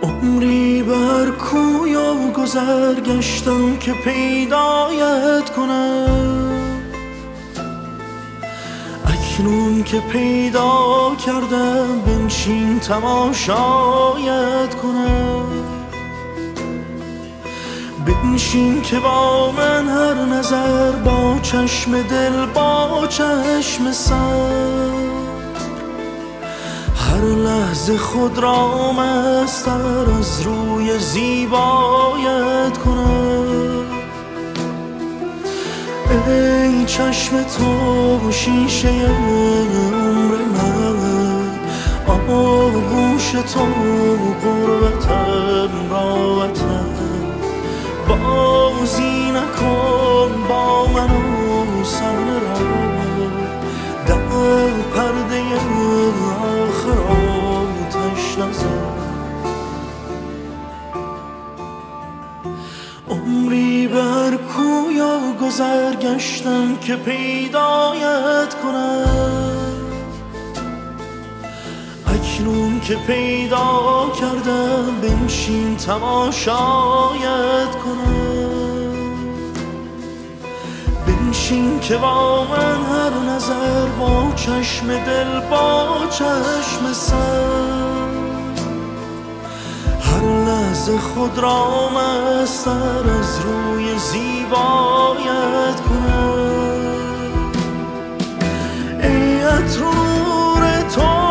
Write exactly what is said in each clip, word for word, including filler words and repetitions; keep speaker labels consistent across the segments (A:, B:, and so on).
A: عمری بر کوی و گذر گشتم که پیدایت کنم، اکنون که پیدا کردم بنشین تماشایت کنم. بنشین که با من هر نظر، با چشم دل با چشم سر، هر لحظه خود را مستر از روی زیبایت کنم. ای چشم تو شیشه عمر من، آغوش تو غربتم راحتم، بازی نکن با من و صحنه را، در پرده آخر آتش نزن. عمری بر کوی و گذر گشتم که پیدایت کنم، اکنون که پیدا کردم بنشین تماشایت کنم. بنشین که با من هر نظر، با چشم دل با چشم سر، هر لحظه خود را مستر از روی زیبایت کنم. ای عطرور تو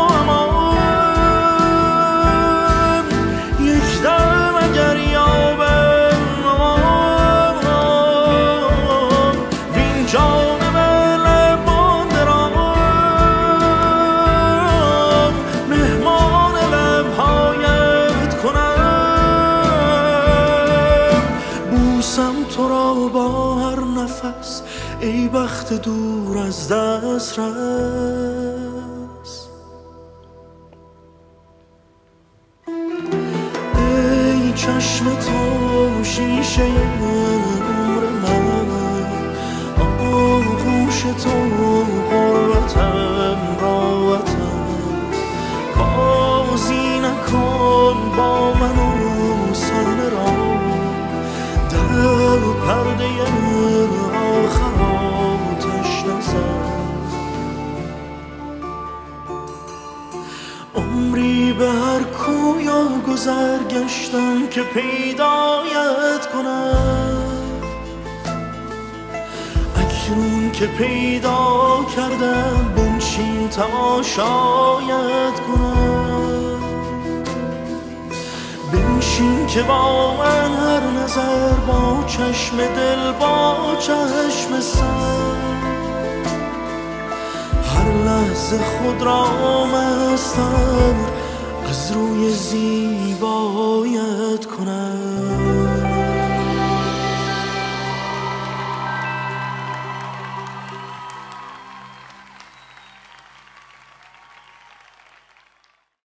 A: تو را با هر نفس، ای بخت دور از دست رس. ای چشم تو شیشه عمر من، آغوش تو غربتم راحتم، بازی نکن با من و صحنه را، در پرده آخر آتش نزن. عمری به هر کوی و گذر گشتم که پیدایت کنم، اکنون که پیدا کردم بنشین تماشایت کنم. بنشین که با من هر نظر، با چشم دل با چشم سر، هر لحظه خود را مستر از روی زیبایت کنم.